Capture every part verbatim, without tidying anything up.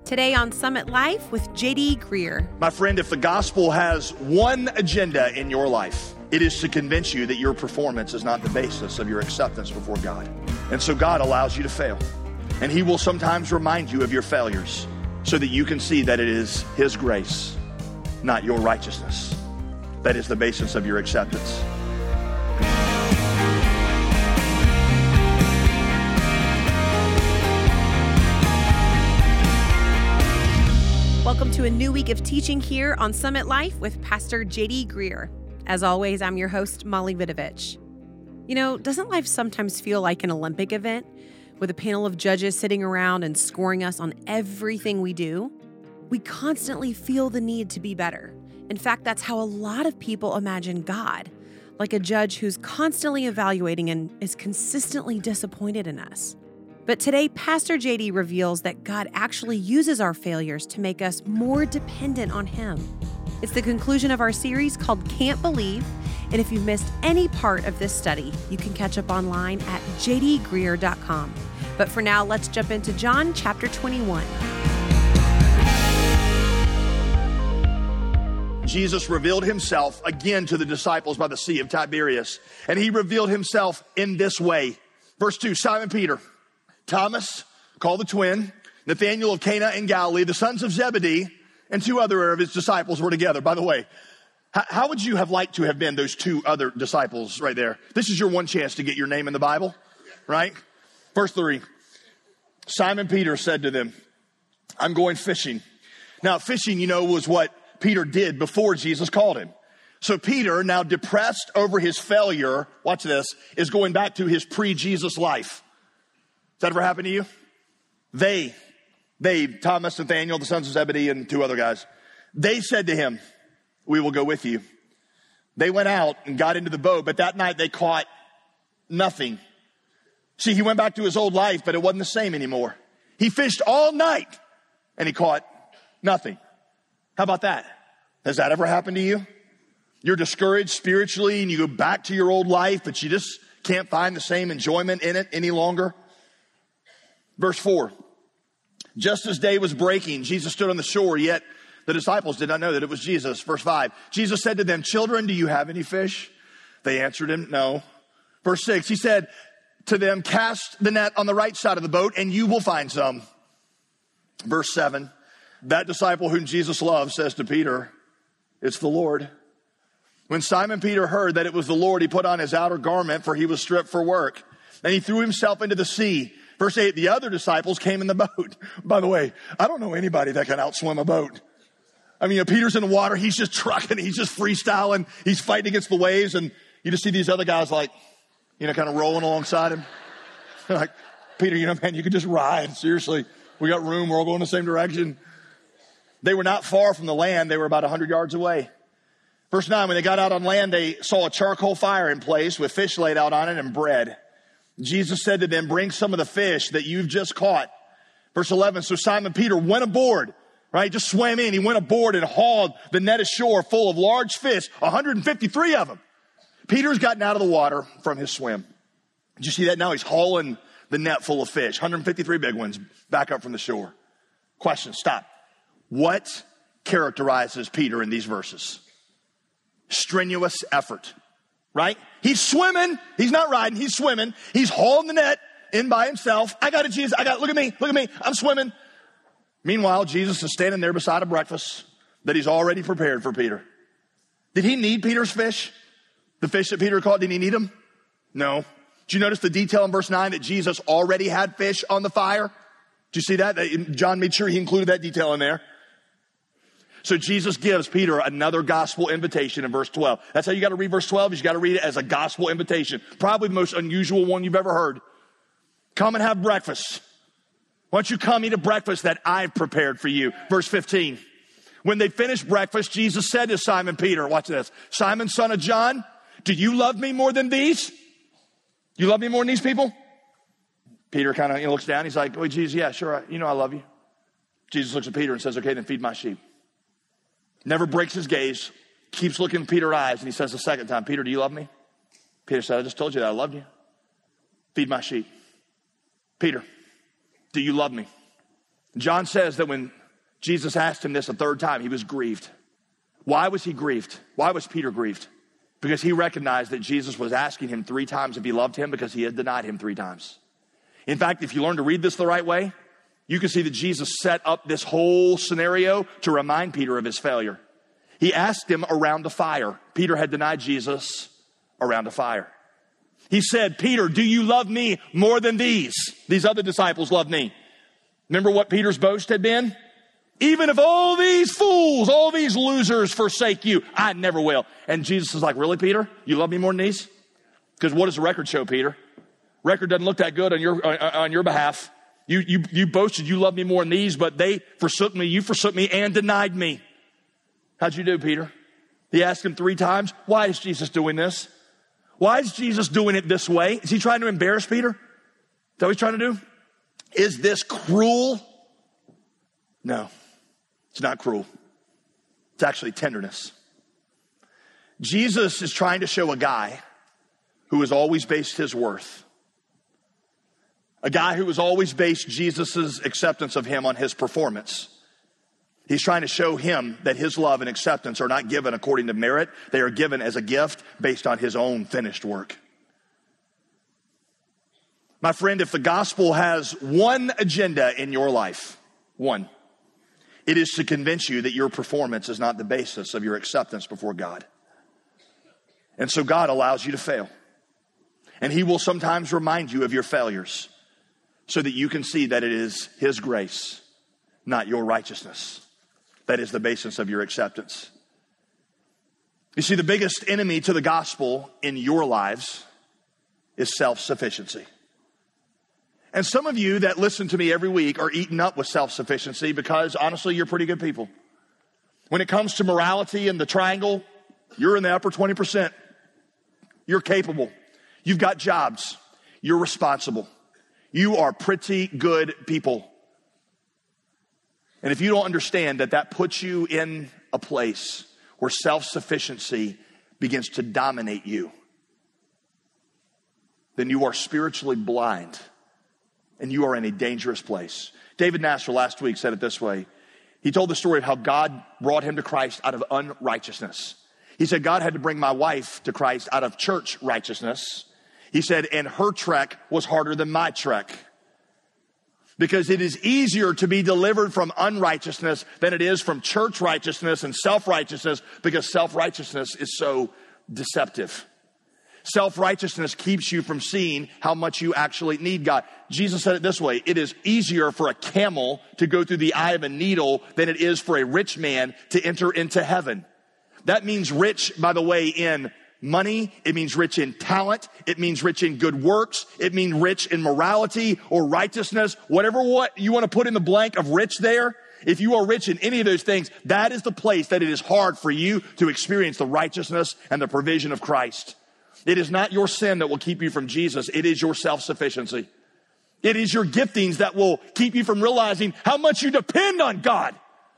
Today on Summit Life with J D Greear. My friend, if the gospel has one agenda in your life, it is to convince you that your performance is not the basis of your acceptance before God. And so God allows you to fail. And he will sometimes remind you of your failures so that you can see that it is his grace, not your righteousness, that is the basis of your acceptance. Welcome to a new week of teaching here on Summit Life with Pastor J D Greear. As always, I'm your host, Molly Vidovich. You know, doesn't life sometimes feel like an Olympic event with a panel of judges sitting around and scoring us on everything we do? We constantly feel the need to be better. In fact, that's how a lot of people imagine God, like a judge who's constantly evaluating and is consistently disappointed in us. But today, Pastor J D reveals that God actually uses our failures to make us more dependent on him. It's the conclusion of our series called Can't Believe, and if you've missed any part of this study, you can catch up online at j d greear dot com. But for now, let's jump into John chapter twenty-one. Jesus revealed himself again to the disciples by the Sea of Tiberias, and he revealed himself in this way. Verse two, Simon Peter, Thomas, called the twin, Nathanael of Cana in Galilee, the sons of Zebedee, and two other of his disciples were together. By the way, how, how would you have liked to have been those two other disciples right there? This is your one chance to get your name in the Bible, right? Verse three, Simon Peter said to them, I'm going fishing. Now, fishing, you know, was what Peter did before Jesus called him. So Peter, now depressed over his failure, watch this, is going back to his pre-Jesus life. Has that ever happened to you? They, they, Thomas, Nathanael, the sons of Zebedee, and two other guys, they said to him, we will go with you. They went out and got into the boat, but that night they caught nothing. See, he went back to his old life, but it wasn't the same anymore. He fished all night and he caught nothing. How about that? Has that ever happened to you? You're discouraged spiritually and you go back to your old life, but you just can't find the same enjoyment in it any longer. Verse four, just as day was breaking, Jesus stood on the shore, yet the disciples did not know that it was Jesus. Verse five, Jesus said to them, children, do you have any fish? They answered him, no. Verse six, he said to them, cast the net on the right side of the boat and you will find some. Verse seven, that disciple whom Jesus loved says to Peter, it's the Lord. When Simon Peter heard that it was the Lord, he put on his outer garment, for he was stripped for work, and he threw himself into the sea. Verse eight, the other disciples came in the boat. By the way, I don't know anybody that can outswim a boat. I mean, you know, Peter's in the water. He's just trucking. He's just freestyling. He's fighting against the waves. And you just see these other guys like, you know, kind of rolling alongside him. Like, Peter, you know, man, you could just ride. Seriously, we got room. We're all going the same direction. They were not far from the land. They were about one hundred yards away. Verse nine, when they got out on land, they saw a charcoal fire in place with fish laid out on it and bread. Jesus said to them, bring some of the fish that you've just caught. Verse eleven, so Simon Peter went aboard, right? Just swam in. He went aboard and hauled the net ashore full of large fish, one hundred fifty-three of them. Peter's gotten out of the water from his swim. Did you see that? Now he's hauling the net full of fish, one hundred fifty-three big ones back up from the shore. Question, stop. What characterizes Peter in these verses? Strenuous effort. Right? He's swimming. He's not riding. He's swimming. He's hauling the net in by himself. I got it, Jesus. I got it. Look at me. Look at me. I'm swimming. Meanwhile, Jesus is standing there beside a breakfast that he's already prepared for Peter. Did he need Peter's fish? The fish that Peter caught, did he need them? No. Did you notice the detail in verse nine that Jesus already had fish on the fire? Did you see that? John made sure he included that detail in there. So Jesus gives Peter another gospel invitation in verse twelve. That's how you got to read verse twelve. You got to read it as a gospel invitation. Probably the most unusual one you've ever heard. Come and have breakfast. Why don't you come eat a breakfast that I've prepared for you? Verse fifteen. When they finished breakfast, Jesus said to Simon Peter, watch this, Simon, son of John, do you love me more than these? You love me more than these people? Peter kind of you know, looks down. He's like, oh, Jesus, yeah, sure. You know I love you. Jesus looks at Peter and says, okay, then feed my sheep. Never breaks his gaze, keeps looking in Peter's eyes, and he says the second time, Peter, do you love me? Peter said, I just told you that I loved you. Feed my sheep. Peter, do you love me? John says that when Jesus asked him this a third time, he was grieved. Why was he grieved? Why was Peter grieved? Because he recognized that Jesus was asking him three times if he loved him because he had denied him three times. In fact, if you learn to read this the right way, you can see that Jesus set up this whole scenario to remind Peter of his failure. He asked him around the fire. Peter had denied Jesus around a fire. He said, Peter, do you love me more than these? These other disciples love me. Remember what Peter's boast had been? Even if all these fools, all these losers forsake you, I never will. And Jesus is like, really, Peter? You love me more than these? Because what does the record show, Peter? Record doesn't look that good on your on, on your behalf. You, you, you boasted you love me more than these, but they forsook me, you forsook me, and denied me. How'd you do, Peter? He asked him three times, why is Jesus doing this? Why is Jesus doing it this way? Is he trying to embarrass Peter? Is that what he's trying to do? Is this cruel? No, it's not cruel. It's actually tenderness. Jesus is trying to show a guy who has always based his worth, a guy who has always based Jesus' acceptance of him on his performance. He's trying to show him that his love and acceptance are not given according to merit. They are given as a gift based on his own finished work. My friend, if the gospel has one agenda in your life, one, it is to convince you that your performance is not the basis of your acceptance before God. And so God allows you to fail. And he will sometimes remind you of your failures so that you can see that it is his grace, not your righteousness, that is the basis of your acceptance. You see, the biggest enemy to the gospel in your lives is self-sufficiency. And some of you that listen to me every week are eaten up with self-sufficiency because, honestly, you're pretty good people. When it comes to morality and the triangle, you're in the upper twenty percent. You're capable. You've got jobs. You're responsible. You are pretty good people. And if you don't understand that that puts you in a place where self-sufficiency begins to dominate you, then you are spiritually blind and you are in a dangerous place. David Nasser last week said it this way. He told the story of how God brought him to Christ out of unrighteousness. He said, God had to bring my wife to Christ out of church righteousness. He said, and her trek was harder than my trek. Because it is easier to be delivered from unrighteousness than it is from church righteousness and self-righteousness, because self-righteousness is so deceptive. Self-righteousness keeps you from seeing how much you actually need God. Jesus said it this way, it is easier for a camel to go through the eye of a needle than it is for a rich man to enter into heaven. That means rich, by the way, in money. It means rich in talent. It means rich in good works. It means rich in morality or righteousness. Whatever what you want to put in the blank of rich there, if you are rich in any of those things, that is the place that it is hard for you to experience the righteousness and the provision of Christ. It is not your sin that will keep you from Jesus. It is your self-sufficiency. It is your giftings that will keep you from realizing how much you depend on God.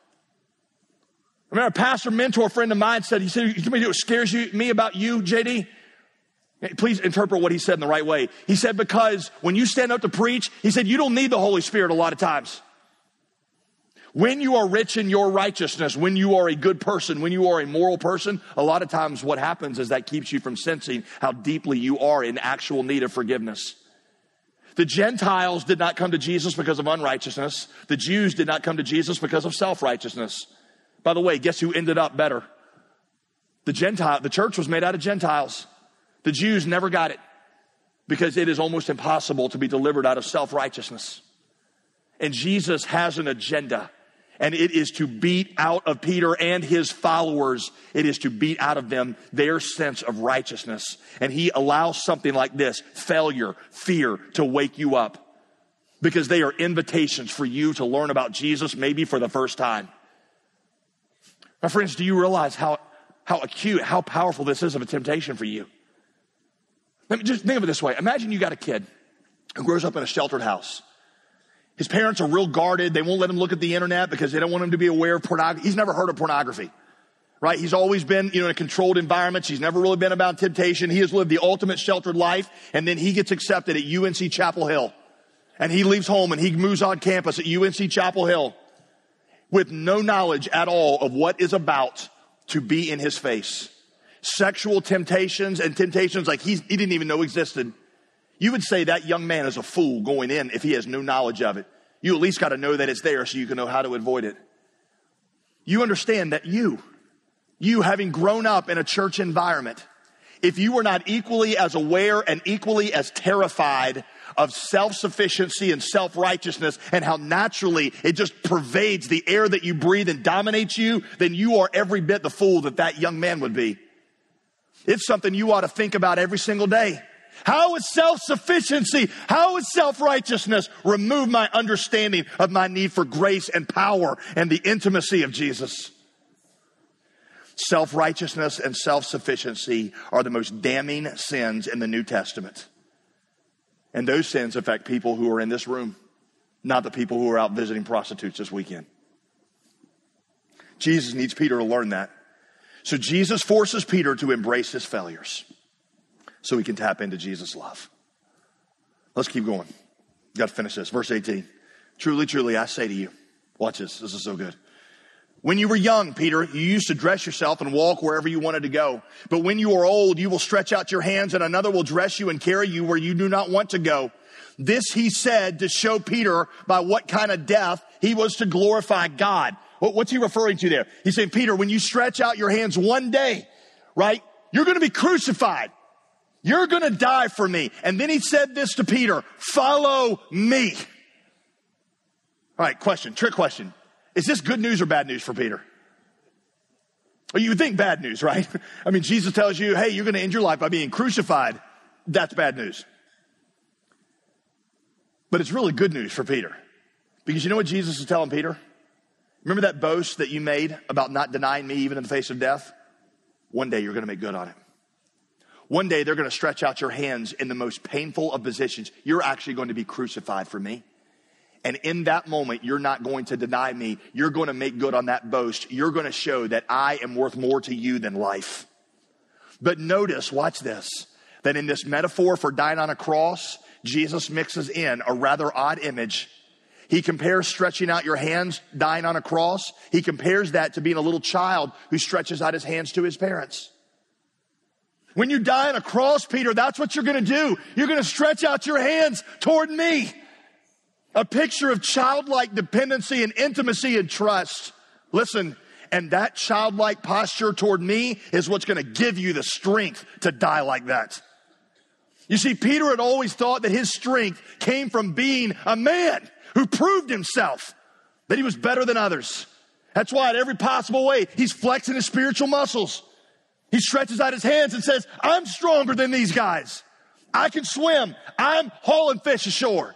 I remember a pastor, mentor, friend of mine said, he said, you know what scares you, me about you, J D? Please interpret what he said in the right way. He said, because when you stand up to preach, he said, you don't need the Holy Spirit a lot of times. When you are rich in your righteousness, when you are a good person, when you are a moral person, a lot of times what happens is that keeps you from sensing how deeply you are in actual need of forgiveness. The Gentiles did not come to Jesus because of unrighteousness. The Jews did not come to Jesus because of self-righteousness. By the way, guess who ended up better? The Gentile, the church was made out of Gentiles. The Jews never got it because it is almost impossible to be delivered out of self-righteousness. And Jesus has an agenda, and it is to beat out of Peter and his followers. It is to beat out of them their sense of righteousness. And he allows something like this, failure, fear, to wake you up because they are invitations for you to learn about Jesus maybe for the first time. My friends, do you realize how, how acute, how powerful this is of a temptation for you? Let me just think of it this way. Imagine you got a kid who grows up in a sheltered house. His parents are real guarded. They won't let him look at the internet because they don't want him to be aware of pornography. He's never heard of pornography, right? He's always been, you know, in controlled environments. He's never really been about temptation. He has lived the ultimate sheltered life. And then he gets accepted at U N C Chapel Hill. And he leaves home and he moves on campus at U N C Chapel Hill with no knowledge at all of what is about to be in his face. Sexual temptations and temptations like he's, he didn't even know existed. You would say that young man is a fool going in if he has no knowledge of it. You at least got to know that it's there so you can know how to avoid it. You understand that you, you having grown up in a church environment, if you were not equally as aware and equally as terrified of self-sufficiency and self-righteousness and how naturally it just pervades the air that you breathe and dominates you, then you are every bit the fool that that young man would be. It's something you ought to think about every single day. How is self-sufficiency, how is self-righteousness remove my understanding of my need for grace and power and the intimacy of Jesus? Self-righteousness and self-sufficiency are the most damning sins in the New Testament. And those sins affect people who are in this room, not the people who are out visiting prostitutes this weekend. Jesus needs Peter to learn that. So Jesus forces Peter to embrace his failures so he can tap into Jesus' love. Let's keep going. Got to finish this. Verse eighteen. Truly, truly, I say to you. Watch this. This is so good. When you were young, Peter, you used to dress yourself and walk wherever you wanted to go. But when you are old, you will stretch out your hands and another will dress you and carry you where you do not want to go. This he said to show Peter by what kind of death he was to glorify God. What's he referring to there? He's saying, Peter, when you stretch out your hands one day, right, you're going to be crucified. You're going to die for me. And then he said this to Peter, follow me. All right, question, trick question. Is this good news or bad news for Peter? Well, you would think bad news, right? I mean, Jesus tells you, hey, you're going to end your life by being crucified. That's bad news. But it's really good news for Peter. Because you know what Jesus is telling Peter? Remember that boast that you made about not denying me even in the face of death? One day you're going to make good on it. One day they're going to stretch out your hands in the most painful of positions. You're actually going to be crucified for me. And in that moment, you're not going to deny me. You're going to make good on that boast. You're going to show that I am worth more to you than life. But notice, watch this, that in this metaphor for dying on a cross, Jesus mixes in a rather odd image. He compares stretching out your hands, dying on a cross. He compares that to being a little child who stretches out his hands to his parents. When you die on a cross, Peter, that's what you're going to do. You're going to stretch out your hands toward me. A picture of childlike dependency and intimacy and trust. Listen, and that childlike posture toward me is what's going to give you the strength to die like that. You see, Peter had always thought that his strength came from being a man who proved himself that he was better than others. That's why in every possible way, he's flexing his spiritual muscles. He stretches out his hands and says, I'm stronger than these guys. I can swim. I'm hauling fish ashore.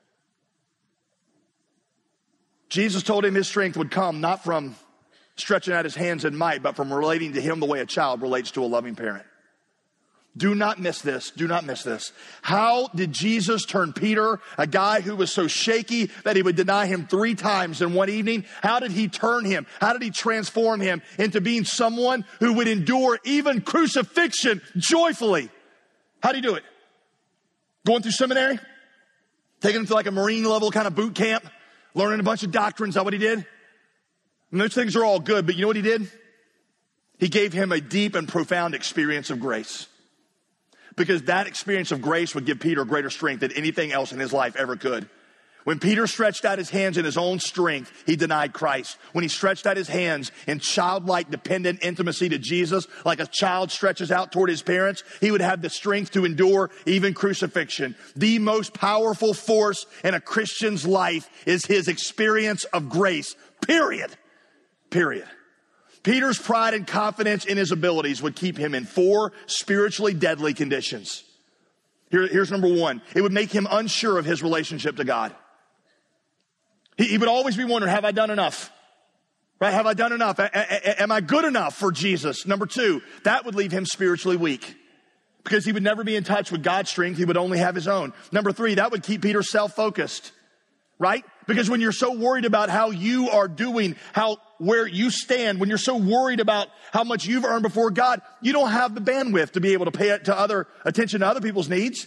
Jesus told him his strength would come not from stretching out his hands in might, but from relating to him the way a child relates to a loving parent. Do not miss this. Do not miss this. How did Jesus turn Peter, a guy who was so shaky that he would deny him three times in one evening? How did he turn him? How did he transform him into being someone who would endure even crucifixion joyfully? How did he do it? Going through seminary? Taking him to like a Marine level kind of boot camp? Learning a bunch of doctrines? Is that what he did? And those things are all good, but you know what he did? He gave him a deep and profound experience of grace. Because that experience of grace would give Peter greater strength than anything else in his life ever could. When Peter stretched out his hands in his own strength, he denied Christ. When he stretched out his hands in childlike dependent intimacy to Jesus, like a child stretches out toward his parents, he would have the strength to endure even crucifixion. The most powerful force in a Christian's life is his experience of grace. Period. Period. Peter's pride and confidence in his abilities would keep him in four spiritually deadly conditions. Here, here's number one. It would make him unsure of his relationship to God. He, he would always be wondering, have I done enough? Right? Have I done enough? A, a, a, am I good enough for Jesus? Number two, that would leave him spiritually weak because he would never be in touch with God's strength. He would only have his own. Number three, that would keep Peter self-focused, right? Because when you're so worried about how you are doing, how, where you stand, when you're so worried about how much you've earned before God, you don't have the bandwidth to be able to pay to other attention to other people's needs.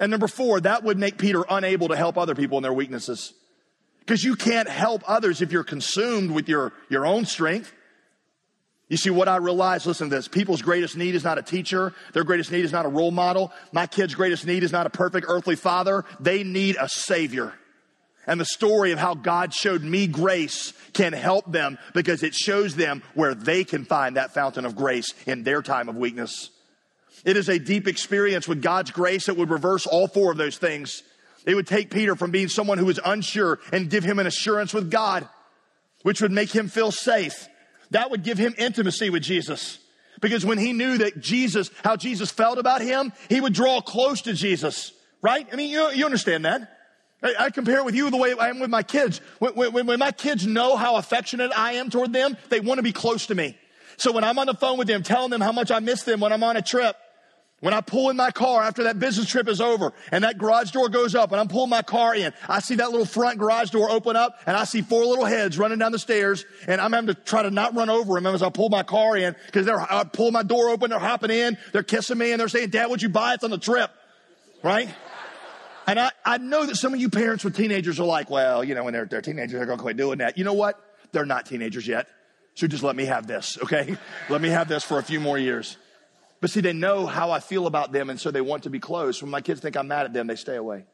And number four, that would make Peter unable to help other people in their weaknesses. Because you can't help others if you're consumed with your, your own strength. You see, what I realize, listen to this, people's greatest need is not a teacher. Their greatest need is not a role model. My kids' greatest need is not a perfect earthly father. They need a Savior. And the story of how God showed me grace can help them because it shows them where they can find that fountain of grace in their time of weakness. It is a deep experience with God's grace that would reverse all four of those things. It would take Peter from being someone who was unsure and give him an assurance with God, which would make him feel safe. That would give him intimacy with Jesus. Because when he knew that Jesus, how Jesus felt about him, he would draw close to Jesus, right? I mean, you, you understand that. I, I compare it with you the way I am with my kids. When, when, when my kids know how affectionate I am toward them, they want to be close to me. So when I'm on the phone with them, telling them how much I miss them when I'm on a trip, when I pull in my car after that business trip is over and that garage door goes up and I'm pulling my car in, I see that little front garage door open up and I see four little heads running down the stairs and I'm having to try to not run over them as I pull my car in because they're, I pull my door open, they're hopping in, they're kissing me and they're saying, Dad, what'd you buy? It's on the trip, right? And I, I know that some of you parents with teenagers are like, well, you know, when they're, they're teenagers, they're going to quit doing that. You know what? They're not teenagers yet. So just let me have this, okay? Let me have this for a few more years. But see, they know how I feel about them, and so they want to be close. When my kids think I'm mad at them, they stay away.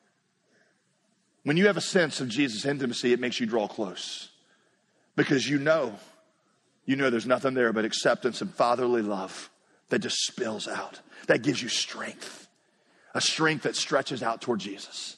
When you have a sense of Jesus' intimacy, it makes you draw close. Because you know, you know there's nothing there but acceptance and fatherly love that just spills out. That gives you strength. A strength that stretches out toward Jesus.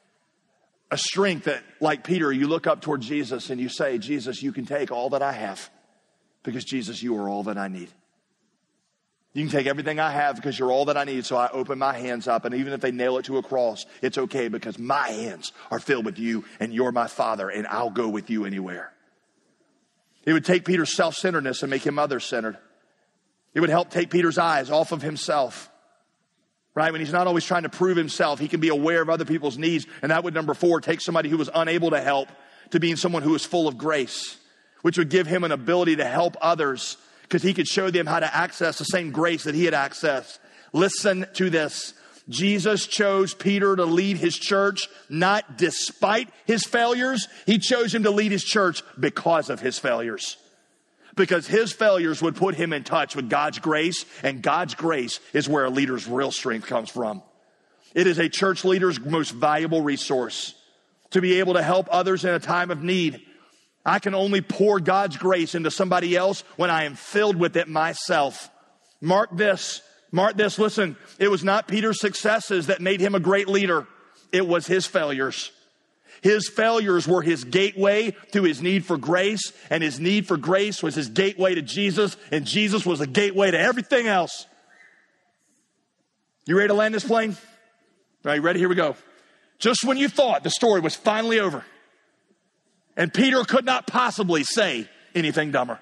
A strength that, like Peter, you look up toward Jesus and you say, Jesus, you can take all that I have. Because Jesus, you are all that I need. You can take everything I have because you're all that I need. So I open my hands up. And even if they nail it to a cross, it's okay because my hands are filled with you and you're my Father and I'll go with you anywhere. It would take Peter's self-centeredness and make him other-centered. It would help take Peter's eyes off of himself. Right? When he's not always trying to prove himself, he can be aware of other people's needs. And that would, number four, take somebody who was unable to help to being someone who is full of grace, which would give him an ability to help others because he could show them how to access the same grace that he had accessed. Listen to this. Jesus chose Peter to lead his church, not despite his failures. He chose him to lead his church because of his failures. Because his failures would put him in touch with God's grace, and God's grace is where a leader's real strength comes from. It is a church leader's most valuable resource to be able to help others in a time of need. I can only pour God's grace into somebody else when I am filled with it myself. Mark this. Mark this. Listen, it was not Peter's successes that made him a great leader. It was his failures. His failures were his gateway to his need for grace, and his need for grace was his gateway to Jesus, and Jesus was a gateway to everything else. You ready to land this plane? All right, ready? Here we go. Just when you thought the story was finally over, and Peter could not possibly say anything dumber.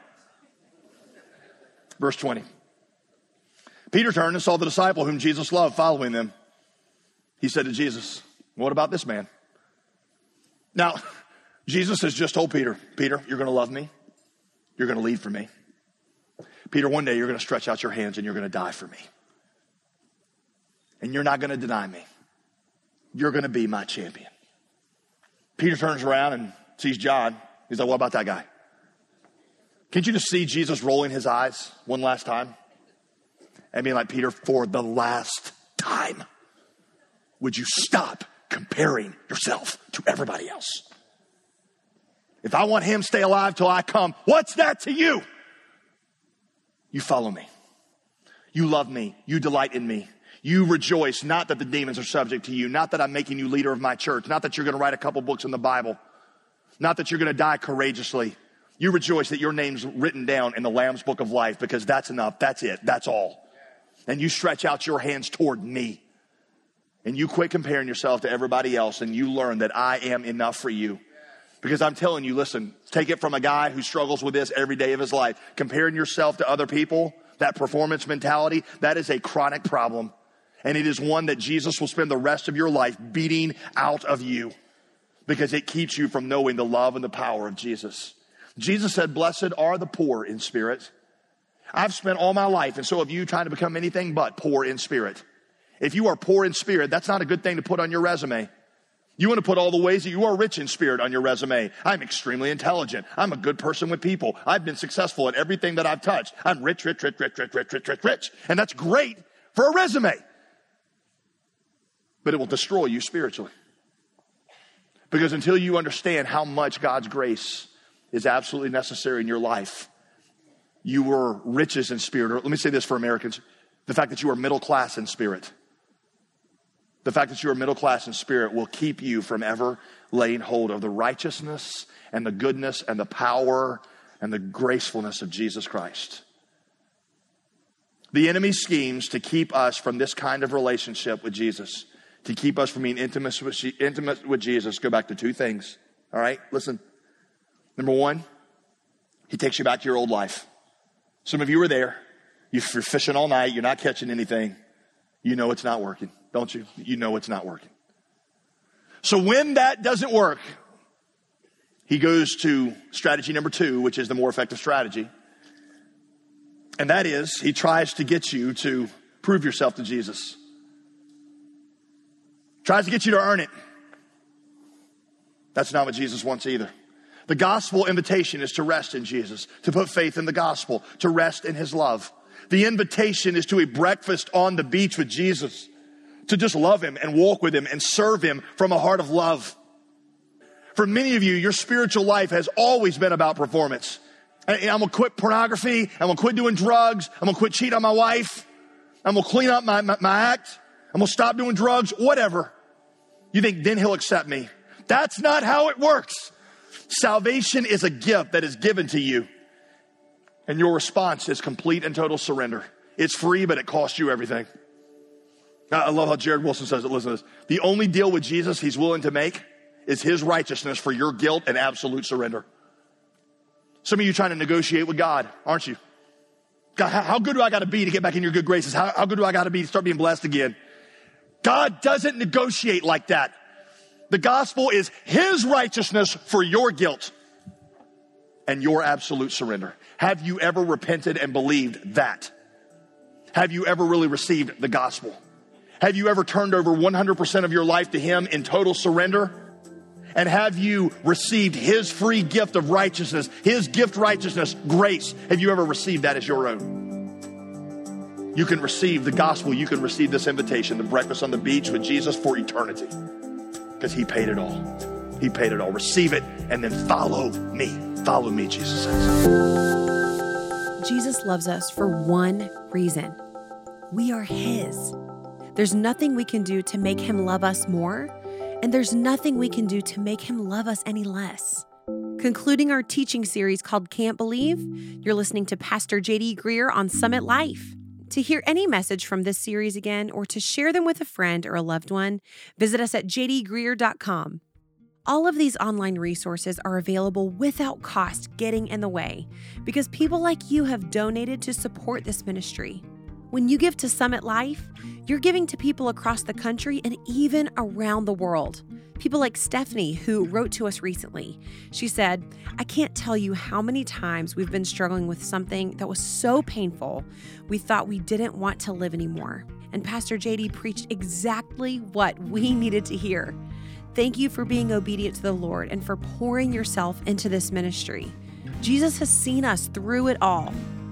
Verse twenty. Peter turned and saw the disciple whom Jesus loved following them. He said to Jesus, what about this man? Now, Jesus has just told Peter, Peter, you're going to love me. You're going to lead for me. Peter, one day you're going to stretch out your hands and you're going to die for me. And you're not going to deny me. You're going to be my champion. Peter turns around and sees John. He's like, what about that guy? Can't you just see Jesus rolling his eyes one last time? And being like, Peter, for the last time, would you stop comparing yourself to everybody else? If I want him to stay alive till I come, what's that to you? You follow me. You love me. You delight in me. You rejoice, not that the demons are subject to you, not that I'm making you leader of my church, not that you're going to write a couple books in the Bible, not that you're going to die courageously. You rejoice that your name's written down in the Lamb's book of life because that's enough. That's it. That's all. And you stretch out your hands toward me. And you quit comparing yourself to everybody else and you learn that I am enough for you. Because I'm telling you, listen, take it from a guy who struggles with this every day of his life. Comparing yourself to other people, that performance mentality, that is a chronic problem. And it is one that Jesus will spend the rest of your life beating out of you. Because it keeps you from knowing the love and the power of Jesus. Jesus said, blessed are the poor in spirit. I've spent all my life, and so have you, trying to become anything but poor in spirit. If you are poor in spirit, that's not a good thing to put on your resume. You want to put all the ways that you are rich in spirit on your resume. I'm extremely intelligent. I'm a good person with people. I've been successful at everything that I've touched. I'm rich, rich, rich, rich, rich, rich, rich, rich, rich. And that's great for a resume. But it will destroy you spiritually. Because until you understand how much God's grace is absolutely necessary in your life, you were riches in spirit. Or let me say this for Americans. The fact that you are middle class in spirit. The fact that you are middle class in spirit will keep you from ever laying hold of the righteousness and the goodness and the power and the gracefulness of Jesus Christ. The enemy schemes to keep us from this kind of relationship with Jesus, to keep us from being intimate with, intimate with Jesus. Go back to two things. All right, listen. Number one, he takes you back to your old life. Some of you are there. You're fishing all night. You're not catching anything. You know it's not working, don't you? You know it's not working. So when that doesn't work, he goes to strategy number two, which is the more effective strategy. And that is, he tries to get you to prove yourself to Jesus. Tries to get you to earn it. That's not what Jesus wants either. The gospel invitation is to rest in Jesus, to put faith in the gospel, to rest in his love. The invitation is to a breakfast on the beach with Jesus, to just love him and walk with him and serve him from a heart of love. For many of you, your spiritual life has always been about performance. I'm going to quit pornography. I'm going to quit doing drugs. I'm going to quit cheating on my wife. I'm going to clean up my, my, my act. I'm going to stop doing drugs, whatever. You think then he'll accept me. That's not how it works. Salvation is a gift that is given to you. And your response is complete and total surrender. It's free, but it costs you everything. I love how Jared Wilson says it. Listen to this. The only deal with Jesus he's willing to make is his righteousness for your guilt and absolute surrender. Some of you trying to negotiate with God, aren't you? God, how good do I got to be to get back in your good graces? How, how good do I got to be to start being blessed again? God doesn't negotiate like that. The gospel is his righteousness for your guilt and your absolute surrender. Have you ever repented and believed that? Have you ever really received the gospel? Have you ever turned over one hundred percent of your life to him in total surrender? And have you received his free gift of righteousness, his gift righteousness, grace? Have you ever received that as your own? You can receive the gospel. You can receive this invitation, the breakfast on the beach with Jesus for eternity. Because he paid it all. He paid it all. Receive it and then follow me. Follow me, Jesus says. Jesus loves us for one reason. We are his. There's nothing we can do to make him love us more, and there's nothing we can do to make him love us any less. Concluding our teaching series called Can't Believe, you're listening to Pastor J D Greear on Summit Life. To hear any message from this series again or to share them with a friend or a loved one, visit us at j d greear dot com. All of these online resources are available without cost getting in the way because people like you have donated to support this ministry. When you give to Summit Life, you're giving to people across the country and even around the world. People like Stephanie, who wrote to us recently. She said, I can't tell you how many times we've been struggling with something that was so painful, we thought we didn't want to live anymore. And Pastor J D preached exactly what we needed to hear. Thank you for being obedient to the Lord and for pouring yourself into this ministry. Jesus has seen us through it all.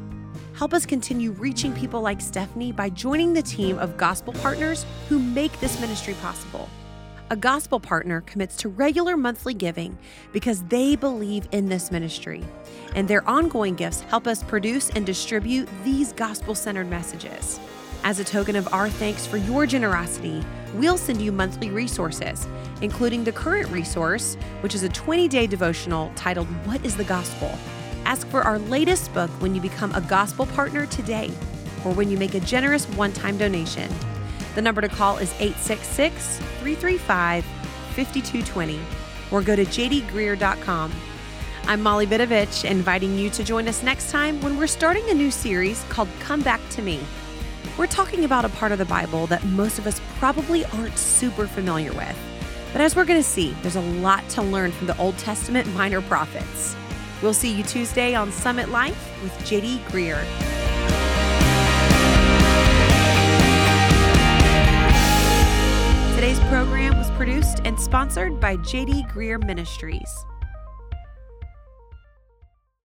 Help us continue reaching people like Stephanie by joining the team of gospel partners who make this ministry possible. A gospel partner commits to regular monthly giving because they believe in this ministry, and their ongoing gifts help us produce and distribute these gospel-centered messages. As a token of our thanks for your generosity, we'll send you monthly resources, including the current resource, which is a twenty-day devotional titled, What is the Gospel? Ask for our latest book when you become a gospel partner today or when you make a generous one-time donation. The number to call is eight six six, three three five, five two two zero or go to j d greear dot com. I'm Molly Vidovich, inviting you to join us next time when we're starting a new series called Come Back to Me. We're talking about a part of the Bible that most of us probably aren't super familiar with. But as we're going to see, there's a lot to learn from the Old Testament minor prophets. We'll see you Tuesday on Summit Life with J D Greear. Today's program was produced and sponsored by J D Greer Ministries.